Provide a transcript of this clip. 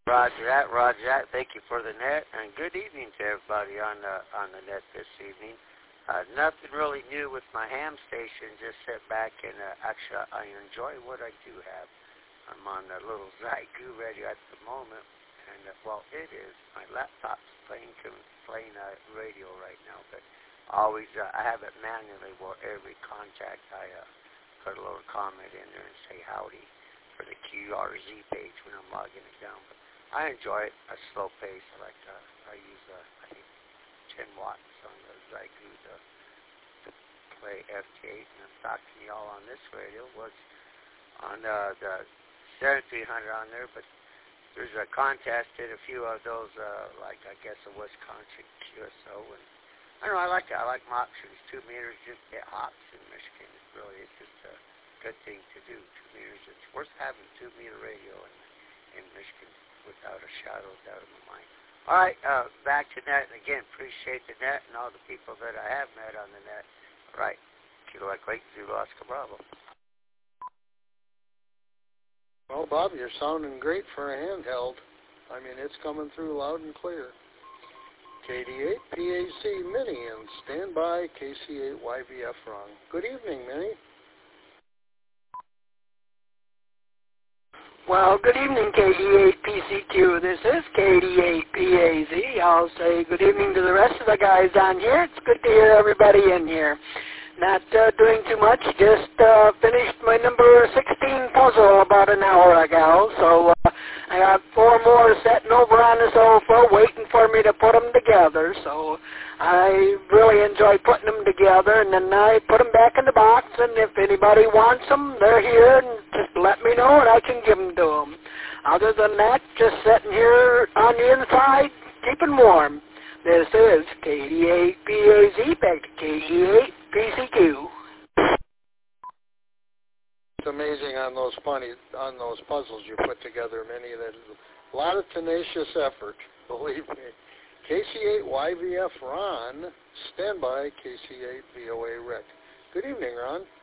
Roger that. Thank you for the net, and good evening to everybody on the net this evening. Nothing really new with my ham station. Just sit back and actually I enjoy what I do have. I'm on the little Zygu radio at the moment, and well, it is. My laptop's playing radio right now, but always I have it manually where every contact I put a little comment in there and say howdy for the QRZ page when I'm logging it down. But I enjoy it. A slow pace. I use I think 10 watts on the Zygu to play FT8, and I'm talking to y'all on this radio. Was on the 7300 on there, but there's a contest in a few of those, like I guess a Wisconsin QSO, and I don't know. I like it. I like my options. 2 meters, just get hops in Michigan. It really is just a good thing to do. 2 meters. It's worth having 2 meter radio in Michigan without a shadow of doubt in my mind. All right, back to net, and again, appreciate the net and all the people that I have met on the net. All right, Kilo Lake, Zulu Oscar Bravo. Well, Bob, you're sounding great for a handheld. I mean, it's coming through loud and clear. KD8 PAC Mini and standby KC8 YVF Ron. Good evening, Mini. Well, good evening, KD8 PCQ. This is KD8 PAZ. I'll say good evening to the rest of the guys on here. It's good to hear everybody in here. Not doing too much, just finished my number 16 puzzle about an hour ago, so I got 4 more sitting over on the sofa waiting for me to put them together, so I really enjoy putting them together, and then I put them back in the box, and if anybody wants them, they're here, and just let me know, and I can give them to them. Other than that, just sitting here on the inside, keeping warm. This is KD8 PAZ, back to KD8 PCQ. It's amazing on those puzzles you put together, Minnie. That is a lot of tenacious effort, believe me. KC8 YVF Ron, standby KC8 VOA Rec. Good evening, Ron.